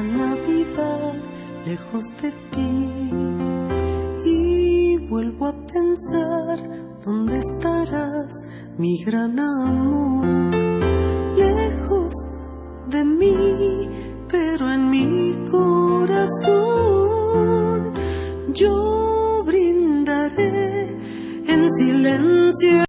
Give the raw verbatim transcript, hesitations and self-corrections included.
la Navidad lejos de ti y vuelvo a pensar dónde estarás, mi gran amor, lejos de mí, pero en mi corazón yo brindaré en silencio.